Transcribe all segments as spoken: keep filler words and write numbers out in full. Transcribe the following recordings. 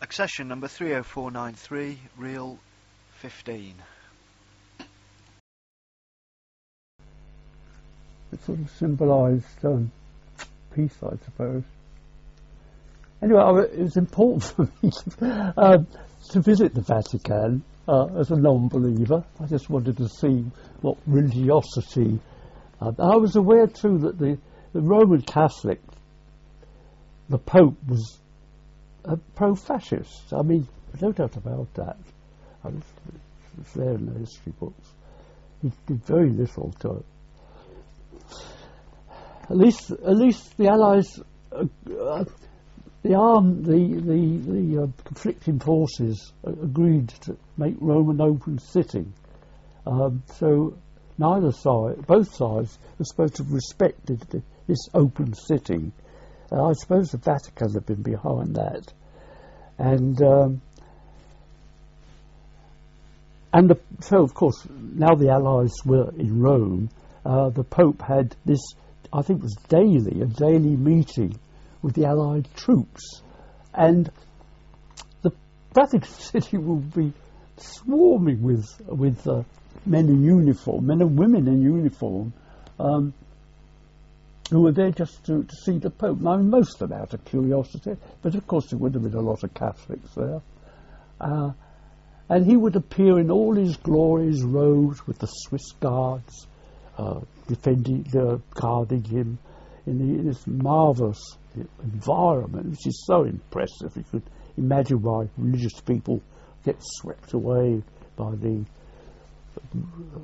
Accession number three oh four nine three, reel fifteen. It sort of symbolised um, peace, I suppose. Anyway, I, it was important for me to, um, to visit the Vatican uh, as a non-believer. I just wanted to see what religiosity. Uh, I was aware too that the, the Roman Catholic, the Pope, was a pro-fascist. I mean, no doubt about that. I was, it's there in the history books. He did very little to it. At least, at least the Allies, uh, uh, the arm, the the the uh, conflicting forces uh, agreed to make Rome an open city. Um, so neither side, both sides, were supposed to have respected the, this open city. Uh, I suppose the Vatican had been behind that, and um, and the, so of course now the Allies were in Rome. Uh, the Pope had this, I think it was daily, a daily meeting with the Allied troops, and the Vatican City would be swarming with with uh, men in uniform, men and women in uniform, um, who were there just to, to see the Pope. I mean, most of them out of curiosity, but of course there would have been a lot of Catholics there. Uh, and he would appear in all his glorious robes with the Swiss guards, Uh, defending, uh, guarding him in, the, in this marvellous environment, which is so impressive. You could imagine why religious people get swept away by the uh,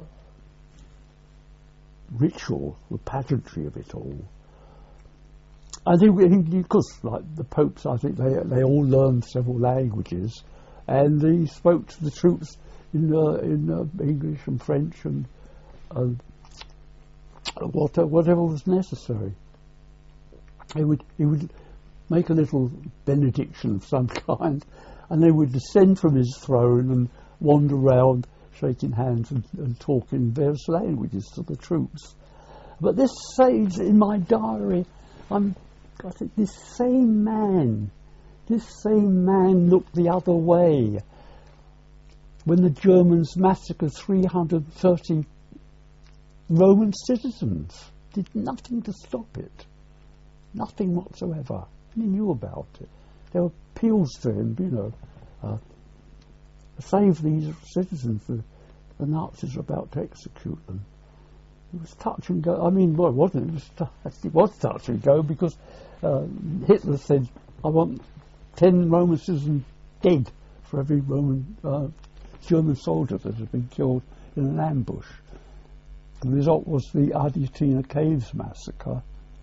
ritual, the pageantry of it all. And he, he, of course, like the popes, I think they they all learned several languages, and he spoke to the troops in uh, in uh, English and French and. Uh, What, whatever was necessary. He would he would make a little benediction of some kind, and they would descend from his throne and wander around, shaking hands and, and talking various languages to the troops. But this says in my diary, I'm, I think this same man, this same man looked the other way when the Germans massacred three hundred thirty Roman citizens. Did nothing to stop it. Nothing whatsoever. He knew about it. There were appeals to him, you know, uh, save these citizens. The, the Nazis were about to execute them. It was touch and go. I mean, well, it wasn't. It was, t- it was touch and go because uh, Hitler said, I want ten Roman citizens dead for every Roman uh, German soldier that had been killed in an ambush. The result was the Argentina Caves massacre,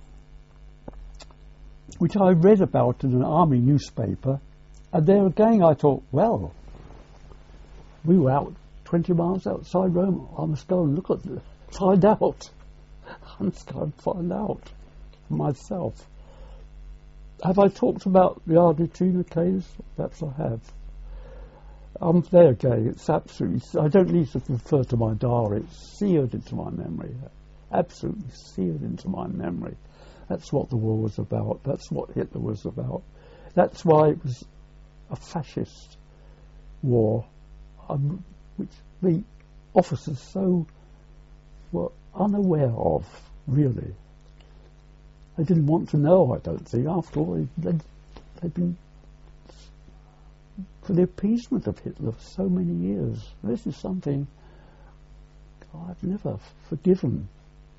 which I read about in an army newspaper, and there again I thought, well, we were out twenty miles outside Rome. I must go and look at it, find out. I must go and find out for myself. Have I talked about the Argentina Caves? Perhaps I have. I'm there again. It's absolutely. I don't need to refer to my diary. It's seared into my memory. Absolutely seared into my memory. That's what the war was about. That's what Hitler was about. That's why it was a fascist war, um, which the officers so were unaware of. Really, they didn't want to know. I don't think. After all, they, they'd, they'd been for the appeasement of Hitler for so many years. This is something I've never forgiven.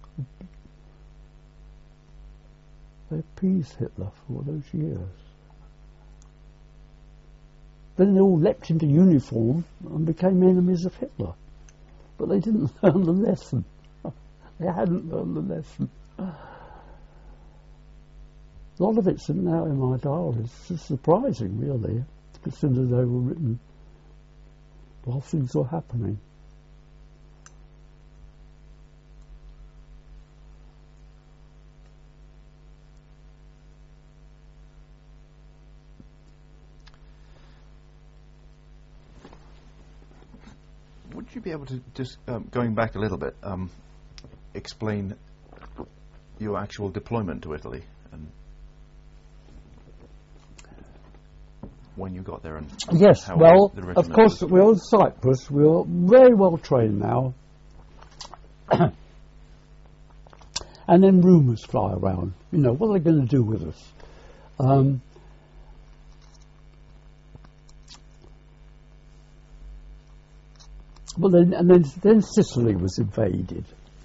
They appeased Hitler for all those years. Then they all leapt into uniform and became enemies of Hitler. But they didn't learn the lesson. They hadn't learned the lesson. A lot of it's now in my diary. It's surprising, really, considering they were written while things were happening. Would you be able to just, um, going back a little bit, um, explain your actual deployment to Italy? And when you got there and yes, how well, the regiment of course, was? we're on Cyprus. We're very well trained now. And then rumours fly around. You know, what are they going to do with us? Um, well, then, and then, then Sicily was invaded.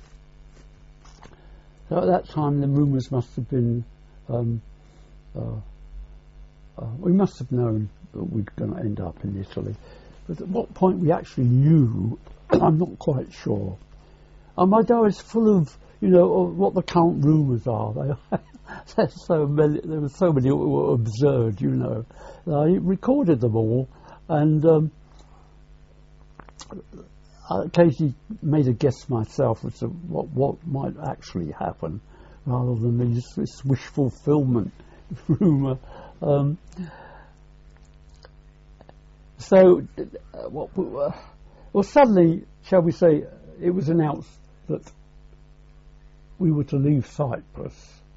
So at that time, the rumours must have been. Um, uh, uh, we must have known that we're going to end up in Italy, but at what point we actually knew, I'm not quite sure. And my diary is full of, you know, of what the current rumours are. They, there's so many. There were so many that were absurd, you know. I recorded them all, and um, I occasionally made a guess myself as to what what might actually happen, rather than these, this wish fulfilment rumour. Um, so, uh, what? Uh, well, suddenly, shall we say, it was announced that we were to leave Cyprus.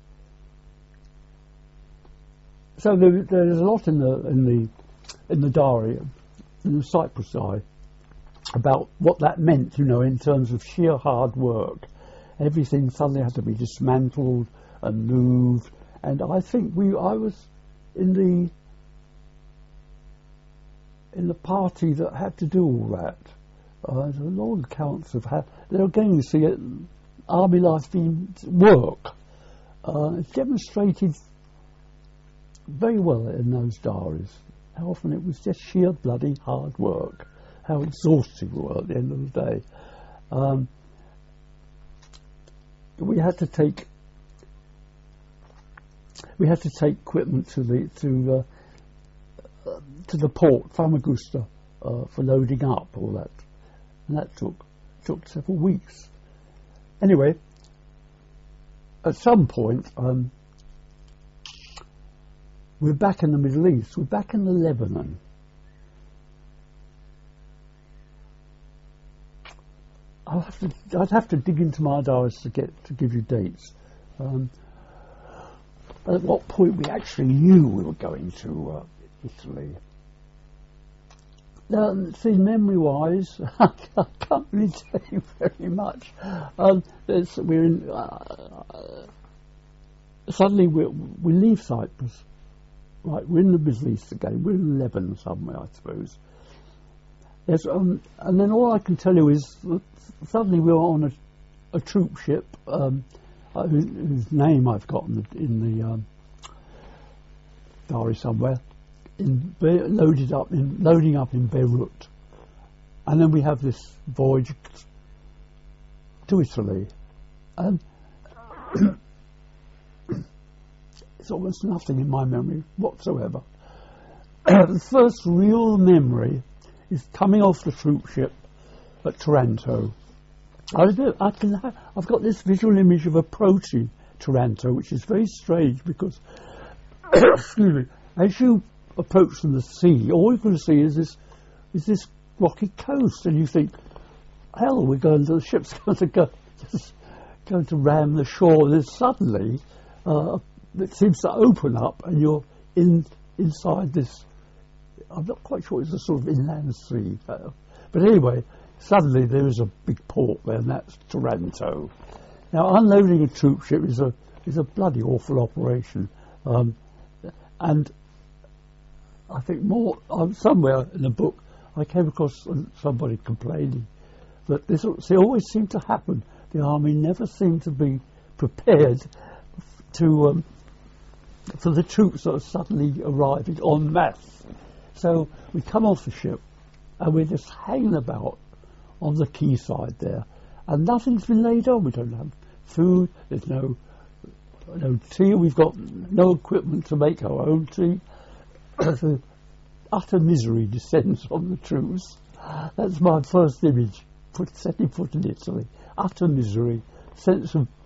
So there, there's a lot in the in the in the diary, in the Cyprus diary, about what that meant. You know, in terms of sheer hard work, everything suddenly had to be dismantled and moved. And I think we, I was in the in the party that had to do all that. Uh, there's a lot of accounts of how they're going to see it, army life being work. Uh, it's demonstrated very well in those diaries. How often it was just sheer bloody hard work. How exhausted we were at the end of the day. Um, we had to take we had to take equipment to the to uh, uh, to the port, Famagusta, uh, for loading up all that. And that took took several weeks. Anyway, at some point, um, we're back in the Middle East. We're back in the Lebanon. I'll have to. I'd have to dig into my diaries to get to give you dates. Um, at what point we actually knew we were going to uh, Italy. Um, see, memory-wise, I can't really tell you very much. Um, we're in. Uh, suddenly, we we leave Cyprus. Right, we're in the Middle East again. We're in Lebanon somewhere, I suppose. Yes, um, and then all I can tell you is that suddenly we were on a, a troop ship, um, uh, whose, whose name I've got in the, in the um, diary somewhere. In, loaded up in loading up in Beirut, and then we have this voyage to Italy, and it's almost nothing in my memory whatsoever. The first real memory is coming off the troop ship at Taranto. I, I can have, I've got this visual image of approaching Taranto, which is very strange because, excuse me, as you approach from the sea, all you're going to see is this is this rocky coast, and you think, hell, we're going to the ship's going to go just going to ram the shore. And then suddenly, uh, it seems to open up, and you're in inside this. I'm not quite sure it's a sort of inland sea, uh, but anyway, suddenly there is a big port there, and that's Taranto. Now, unloading a troop ship is a is a bloody awful operation, um, and I think more um, somewhere in the book I came across somebody complaining that this it always seemed to happen. The army never seemed to be prepared to um, for the troops that are suddenly arriving en masse. So we come off the ship and we're just hanging about on the quayside there, and nothing's been laid on. We don't have food. There's no no tea. We've got no equipment to make our own tea. So utter misery descends on the troops. That's my first image, put, setting foot in Italy. Utter misery, sense of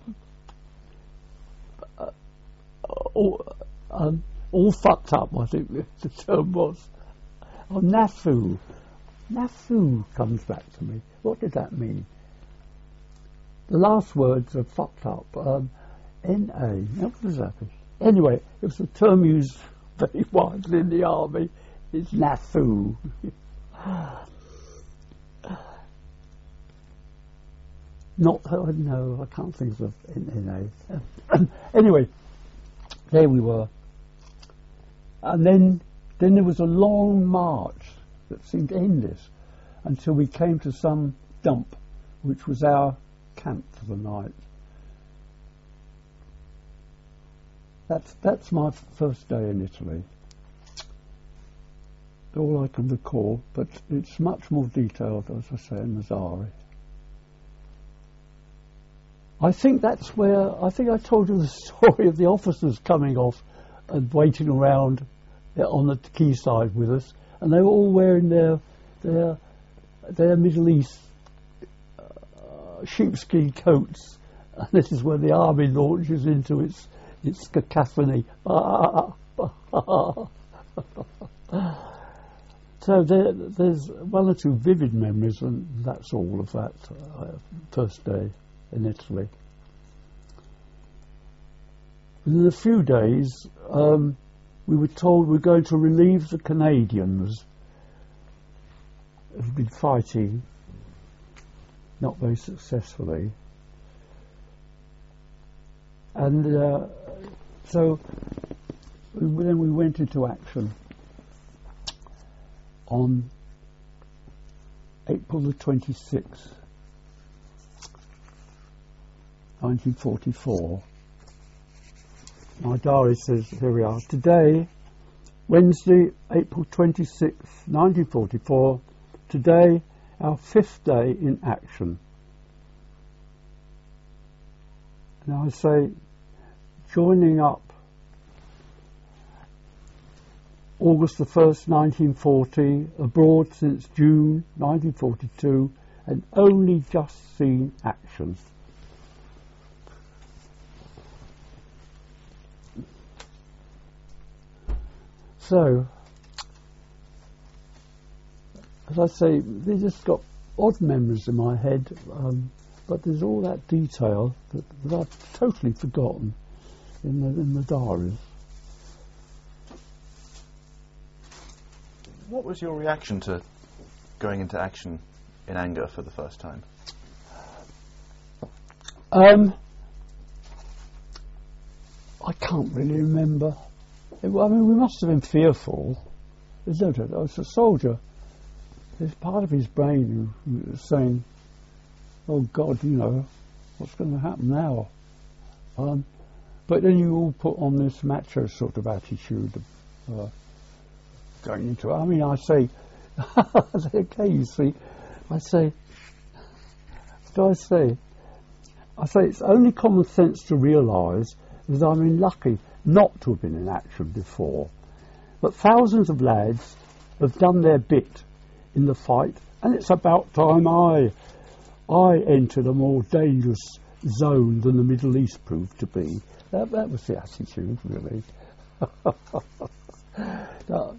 uh, all, um, all fucked up, I think the, the term was. Oh, Nafu. Nafu comes back to me. What did that mean? The last words are fucked up. Um, N A. What does that mean? Anyway, it was a term used very widely in the army. It's Nafu. Not, oh, no, I can't think of N A. Anyway, there we were. And then, then there was a long march that seemed endless until we came to some dump, which was our camp for the night. That's, that's my first day in Italy. All I can recall, but it's much more detailed, as I say, in the diary. I think that's where, I think I told you the story of the officers coming off and waiting around on the quayside with us, and they were all wearing their their, their Middle East uh, sheepskin coats, and this is where the army launches into its its cacophony. So there, there's one or two vivid memories, and that's all of that uh, first day in Italy. Within a few days, um, we were told we were going to relieve the Canadians who've been fighting, not very successfully. And uh, so we, then we went into action on April the twenty-sixth, nineteen forty-four. My diary says, here we are, today, Wednesday, April twenty-sixth, nineteen forty-four, today, our fifth day in action. Now I say, joining up August the first, nineteen forty, abroad since June nineteen forty-two, and only just seen action. So, as I say, they just got odd memories in my head, um, but there's all that detail that, that I've totally forgotten in the, in the diaries. What was your reaction to going into action in anger for the first time? Um, I can't really remember. It, I mean, we must have been fearful. There's no doubt. I was a soldier. There's part of his brain who, who was saying, "Oh God, you know, what's going to happen now?" Um, but then you all put on this macho sort of attitude of, uh, going into it. I mean, I say, okay, you see, I say, what do I say? I say it's only common sense to realise that I'm unlucky not to have been in action before. But thousands of lads have done their bit in the fight, and it's about time I I entered a more dangerous zone than the Middle East proved to be. That, that was the attitude, really. uh,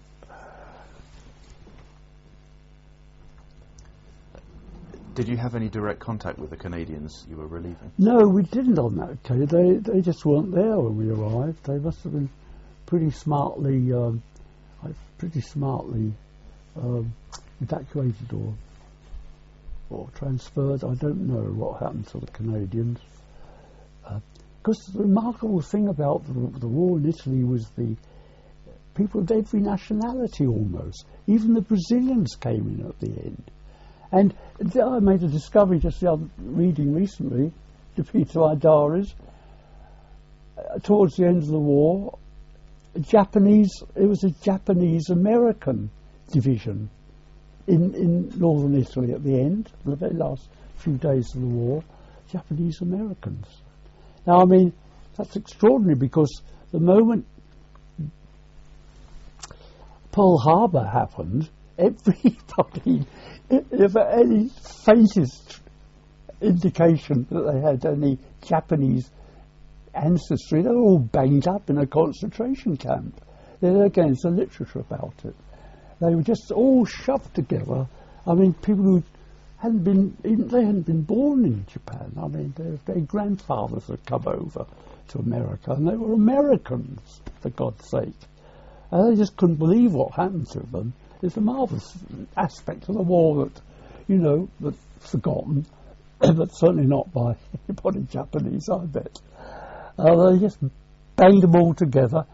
Did you have any direct contact with the Canadians you were relieving? No, we didn't on that occasion. They, they just weren't there when we arrived. They must have been pretty smartly, um, pretty smartly um, evacuated or or transferred. I don't know what happened to the Canadians. Because uh, the remarkable thing about the, the war in Italy was the people of every nationality almost. Even the Brazilians came in at the end. And I made a discovery just the other reading recently, to Peter my diaries. Uh, towards the end of the war, a Japanese, it was a Japanese American division in, in northern Italy at the end, the very last few days of the war, Japanese Americans. Now, I mean, that's extraordinary because the moment Pearl Harbor happened, everybody, if any faintest indication that they had any Japanese ancestry, they were all banged up in a concentration camp. There again, it's a literature about it. They were just all shoved together. I mean, people who hadn't been, even they hadn't been born in Japan. I mean, their, their grandfathers had come over to America, and they were Americans, for God's sake. and they just couldn't believe what happened to them. It's a marvellous aspect of the war that, you know, that's forgotten, but certainly not by anybody Japanese, I bet. Uh, they just banged them all together.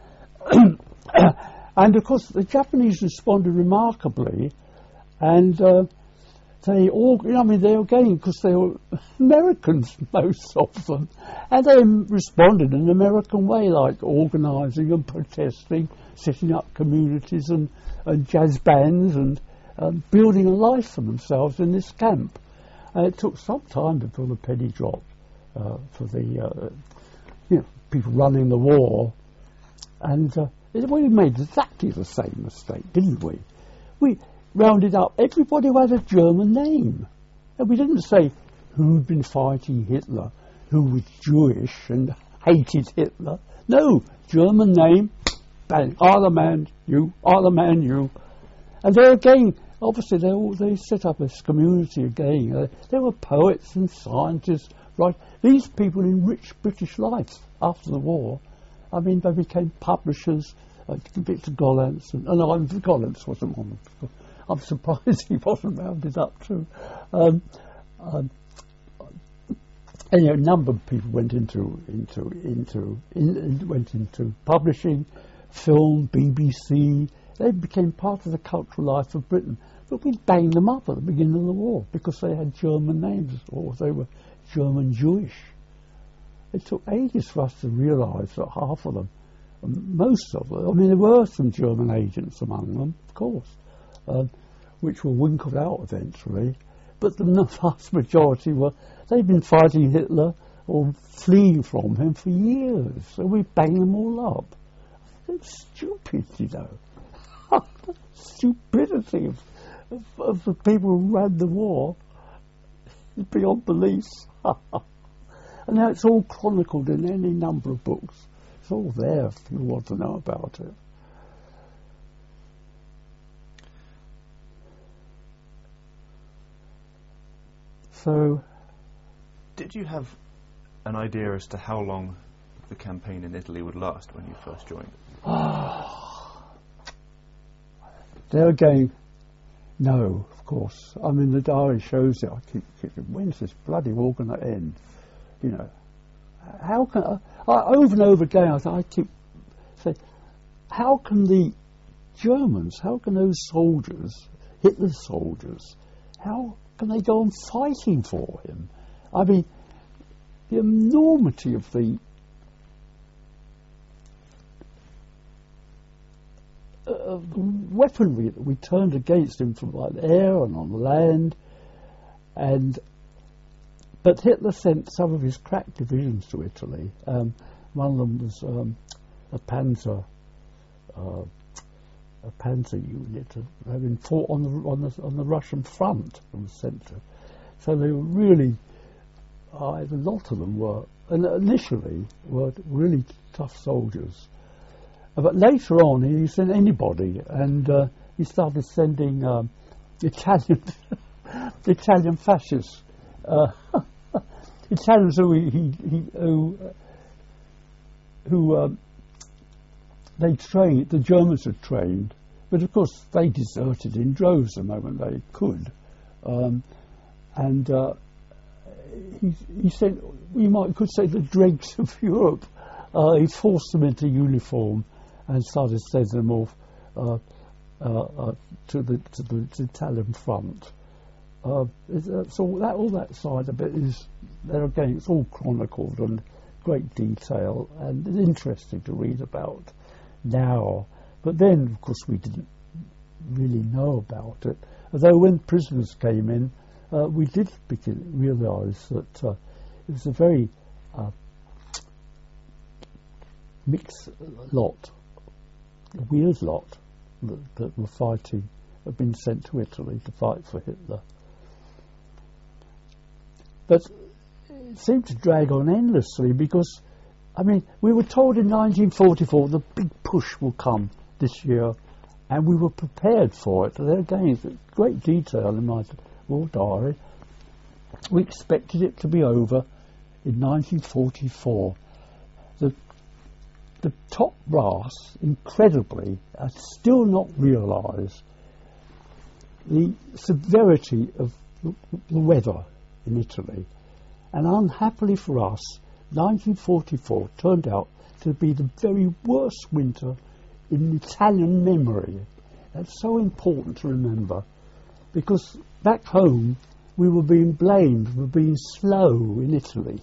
And of course the Japanese responded remarkably, and uh, they all, I mean, they were again, because they were Americans, most of them, and they responded in an American way, like organising and protesting, setting up communities and, and jazz bands, and um, building a life for themselves in this camp. And it took some time before the penny dropped uh, for the uh, you know, people running the war, and uh, it, we made exactly the same mistake, didn't we? We rounded up everybody who had a German name, and we didn't say who'd been fighting Hitler, who was Jewish and hated Hitler. No, German name, bang, other man, you, other man, you. And there again, obviously they all, they set up this community again. Uh, there were poets and scientists, right? These people enriched British life after the war. I mean, they became publishers. Uh, Victor Gollancz, and, oh no, I'm, Gollancz wasn't one. I'm surprised he wasn't rounded up too. Um, um, and, you know, a number of people went into into into in, went into publishing, film, B B C. They became part of the cultural life of Britain. But we banged them up at the beginning of the war because they had German names or they were German Jewish. It took ages for us to realise that half of them, most of them, I mean, there were some German agents among them, of course, uh, which were winkled out eventually, but the vast majority were, they'd been fighting Hitler or fleeing from him for years, so we banged them all up. It's stupid, you know. The stupidity of, of, of the people who ran the war is beyond belief. And now it's all chronicled in any number of books. It's all there if you want to know about it. So, did you have an idea as to how long the campaign in Italy would last when you first joined? There again, no, of course. I mean, the diary shows it. I keep thinking, when's this bloody war going to end? You know, how can I, I, over and over again, I, I keep saying, how can the Germans, how can those soldiers, Hitler's soldiers, how can they go on fighting for him? I mean, the enormity of the uh, the weaponry that we turned against him from by the air and on the land, and but Hitler sent some of his crack divisions to Italy. Um, one of them was um, a Panzer, uh, a Panzer unit, having fought on the on the on the Russian front and was sent to. So they were really, uh, a lot of them were, and initially were really tough soldiers. Uh, but later on, he sent anybody, and uh, he started sending um, Italian Italian fascists. Uh, Italians who he, he, he who who um, they trained, the Germans had trained, but of course they deserted in droves the moment they could, um, and uh, he he sent, we might could say, the dregs of Europe. Uh, he forced them into uniform and started sending them off uh, uh, uh, to the to the to Italian front. Uh, it's all that all that side of it is there again. It's all chronicled in great detail and it's interesting to read about now. But then, of course, we didn't really know about it. Although when prisoners came in, uh, we did begin realise that uh, it was a very uh, mixed lot, a weird lot that, that were fighting, had been sent to Italy to fight for Hitler. But it seemed to drag on endlessly because, I mean, we were told in nineteen forty-four the big push will come this year, and we were prepared for it. There again, it's great detail in my war diary. We expected it to be over in nineteen forty-four. The the top brass, incredibly, has still not realised the severity of the, the weather in Italy. And unhappily for us, nineteen forty-four turned out to be the very worst winter in Italian memory. That's so important to remember, because back home we were being blamed for being slow in Italy.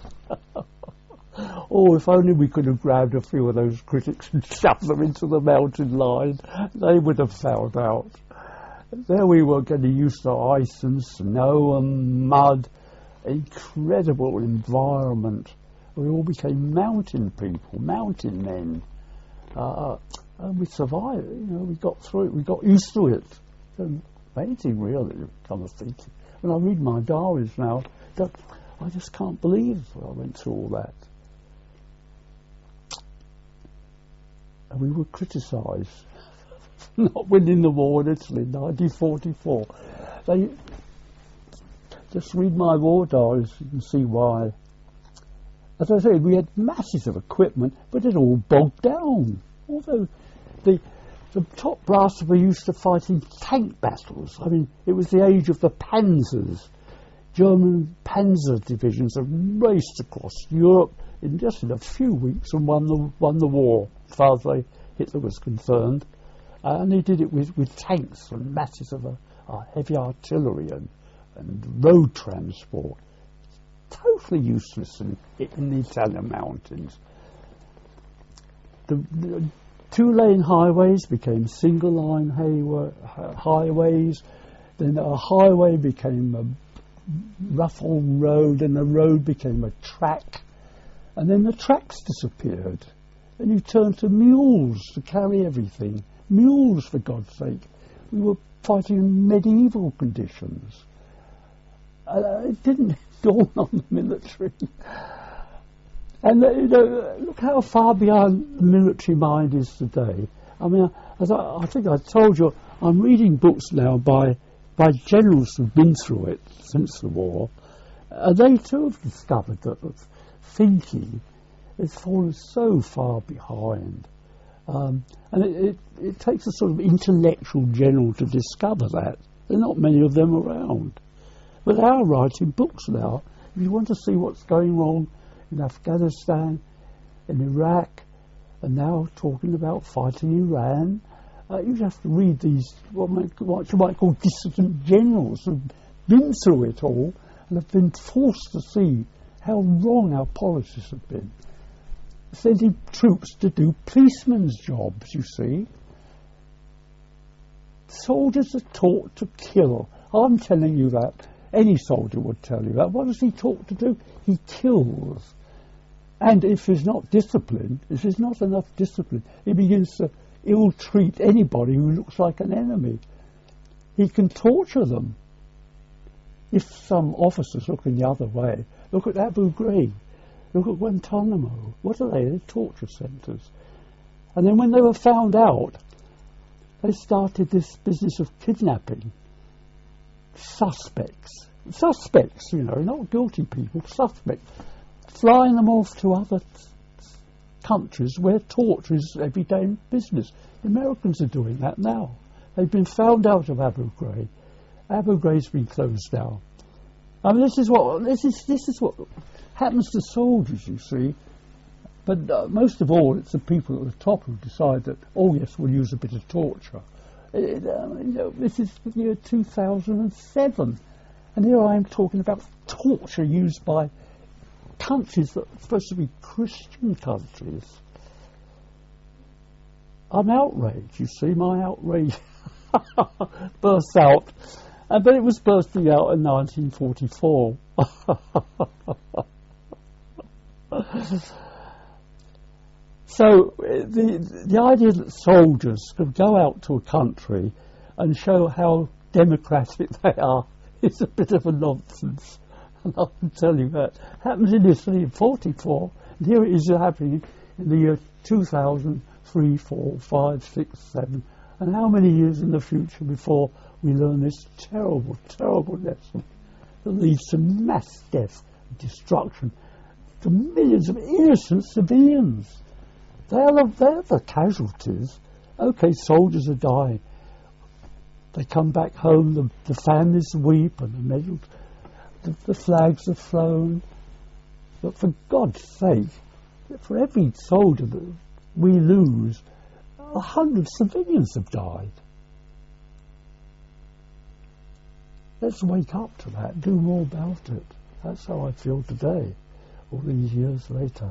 Oh, if only we could have grabbed a few of those critics and shoved them into the mountain line, they would have found out. There we were getting used to ice and snow and mud, incredible environment. We all became mountain people, mountain men. Uh, and we survived, you know, we got through it, we got used to it. So amazing, really, kind of thinking. When I read my diaries now, I just can't believe I went through all that. And we were criticised for not winning the war in Italy in nineteen forty-four. They, just read my war diaries, you can see why. As I said, we had masses of equipment, but it all bogged down. Although the the top brass were used to fighting tank battles. I mean, it was the age of the panzers. German panzer divisions have raced across Europe in just in a few weeks and won the won the war, as far as they, Hitler was concerned. Uh, and they did it with, with tanks and masses of uh, uh, heavy artillery and, and road transport. Totally useless in, in the Italian mountains. The, the two-lane highways became single-line highway, highways. Then a highway became a rough old road, and the road became a track. And then the tracks disappeared. And you turned to mules to carry everything. Mules, for God's sake. We were fighting in medieval conditions. Uh, it didn't dawn on the military. And uh, you know, look how far beyond the military mind is today. I mean, as I, I think I told you, I'm reading books now by by generals who've been through it since the war. Uh, they too have discovered that thinking has fallen so far behind. Um, and it, it, it takes a sort of intellectual general to discover that. There are not many of them around. But they are writing books now. If you want to see what's going wrong in Afghanistan, in Iraq, and now talking about fighting Iran, uh, you have to read these, what, might, what you might call dissident generals who've been through it all and have been forced to see how wrong our policies have been. Sending troops to do policemen's jobs, you see. Soldiers are taught to kill. I'm telling you that. Any soldier would tell you that. What is he taught to do? He kills. And if he's not disciplined, if there's not enough discipline, he begins to ill-treat anybody who looks like an enemy. He can torture them. If some officers looking the other way, look at Abu Ghraib, look at Guantanamo. What are they? They're torture centres. And then when they were found out, they started this business of kidnapping suspects. Suspects, you know, not guilty people, suspects. Flying them off to other countries where torture is everyday business. The Americans are doing that now. They've been found out of Abu Ghraib. Abu Ghraib's been closed down. I mean, this is what this is. This is what happens to soldiers, you see. But uh, most of all, it's the people at the top who decide that, oh yes, we'll use a bit of torture. It, uh, you know, this is the year two thousand seven, and here I am talking about torture used by countries that are supposed to be Christian countries. I'm outraged, you see, my outrage burst out. Uh, but it was bursting out in nineteen forty-four. So the the idea that soldiers could go out to a country and show how democratic they are is a bit of a nonsense. And I can tell you that happened in Italy in forty-four, and here it is happening in the year two thousand, three, four, five, six, seven, and how many years in the future before we learn this terrible, terrible lesson that leads to mass death and destruction to millions of innocent civilians. They're the, they're the casualties. Okay, soldiers are dying. They come back home, the, the families weep, and the, medal, the, the flags are flown. But for God's sake, for every soldier that we lose, a hundred civilians have died. Let's wake up to that, do more about it. That's how I feel today, all these years later.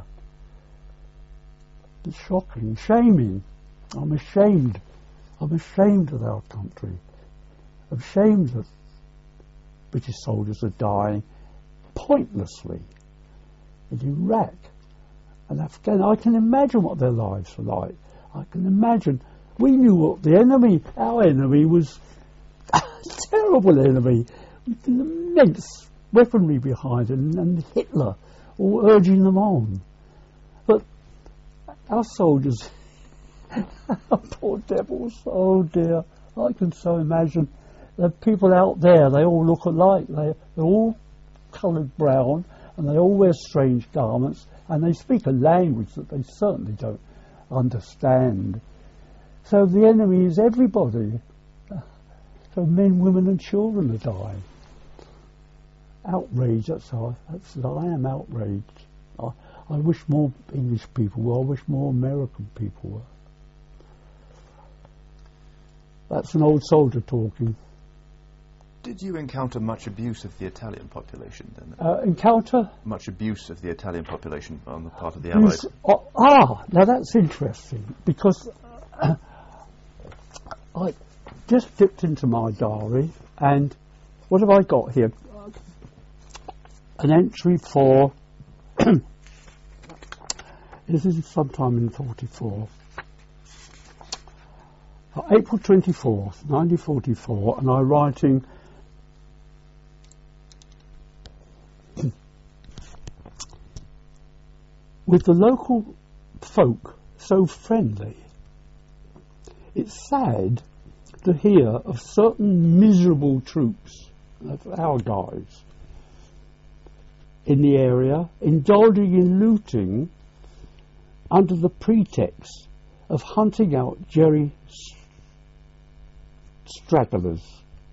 It's shocking, shaming. I'm ashamed. I'm ashamed of our country. I'm ashamed that British soldiers are dying pointlessly in Iraq and Afghanistan. I can imagine what their lives were like. I can imagine. We knew what the enemy, our enemy, was a terrible enemy with immense weaponry behind it, and, and Hitler all urging them on. But our soldiers, our poor devils, oh dear, I can so imagine the people out there, they all look alike. They, they're all coloured brown, and they all wear strange garments, and they speak a language that they certainly don't understand. So the enemy is everybody. So men, women and children are dying. Outraged, that's how I, that's how I am outraged. I, I wish more English people were, I wish more American people were. That's an old soldier talking. Did you encounter much abuse of the Italian population then? Uh, encounter? Much abuse of the Italian population on the part of the abuse, Allies? Oh, ah, now that's interesting, because uh, I just dipped into my diary, and what have I got here? An entry for this is sometime in forty-four, uh, April twenty-fourth, nineteen forty-four, and I'm writing with the local folk so friendly, it's sad to hear of certain miserable troops, of our guys, in the area indulging in looting under the pretext of hunting out Jerry stragglers.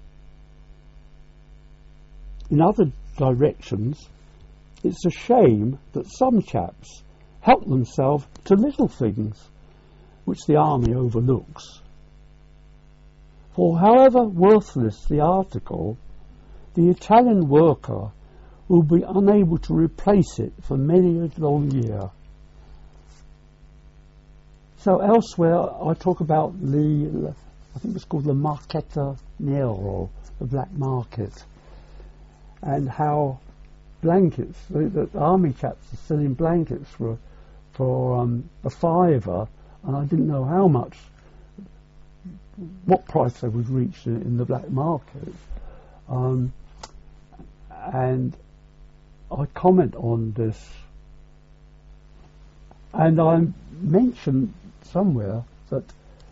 In other directions, it's a shame that some chaps help themselves to little things which the army overlooks. For however worthless the article, the Italian worker will be unable to replace it for many a long year. So elsewhere I talk about the, I think it's called the Marchetta Nero, the black market, and how blankets, the, the army chaps are selling blankets for for um, a fiver, and I didn't know how much, what price they would reach in, in the black market. Um, and I comment on this, and I mention somewhere that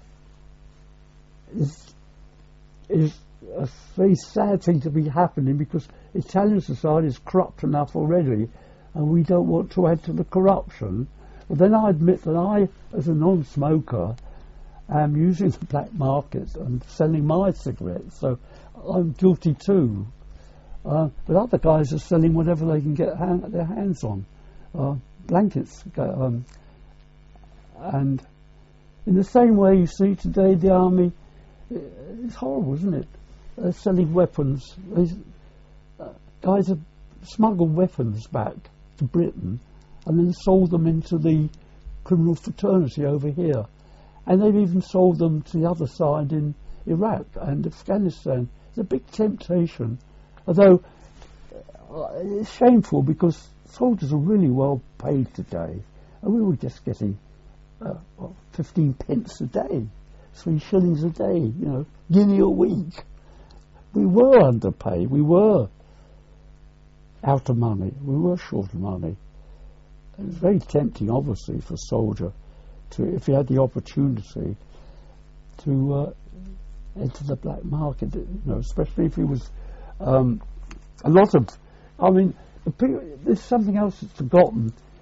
is is a very sad thing to be happening, because Italian society is corrupt enough already, and we don't want to add to the corruption. But then I admit that I, as a non-smoker, am using the black market and selling my cigarettes, so I'm guilty too. Uh, but other guys are selling whatever they can get hand, their hands on, uh, blankets, um, and in the same way you see today the army, it's horrible, isn't it? They're selling weapons. These uh, guys have smuggled weapons back to Britain and then sold them into the criminal fraternity over here, and they've even sold them to the other side in Iraq and Afghanistan. It's a big temptation. Although uh, it's shameful, because soldiers are really well paid today, and we were just getting uh, well, fifteen pence a day, three shillings a day, you know, guinea a week. We were underpaid. We were out of money. We were short of money. It was very tempting, obviously, for a soldier to, if he had the opportunity, to uh, enter the black market. You know, especially if he was. Um, a lot of, I mean, the people, there's something else that's forgotten.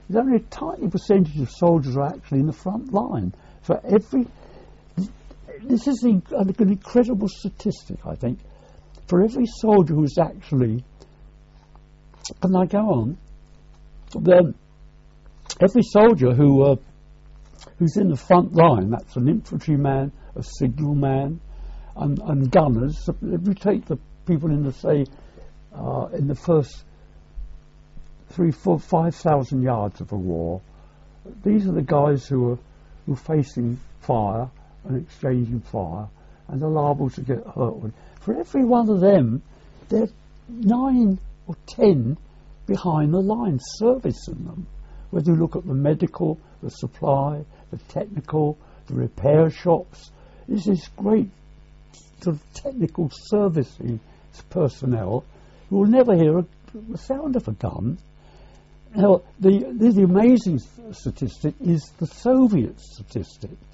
there's only a tiny percentage of soldiers are actually in the front line. For every, this is an incredible statistic, I think. For every soldier who's actually, can I go on? Then every soldier who uh, who's in the front line, that's an infantryman, a signalman, and, and gunners. So if you take the people in the say uh, in the first three, four, five thousand yards of a war, these are the guys who are who are facing fire and exchanging fire, and are liable to get hurt. For every one of them, there are nine or ten behind the lines servicing them. Whether you look at the medical, the supply, the technical, the repair shops, this is great sort of technical servicing personnel who will never hear a, the sound of a gun. Now, the, the, the amazing statistic is the Soviet statistic.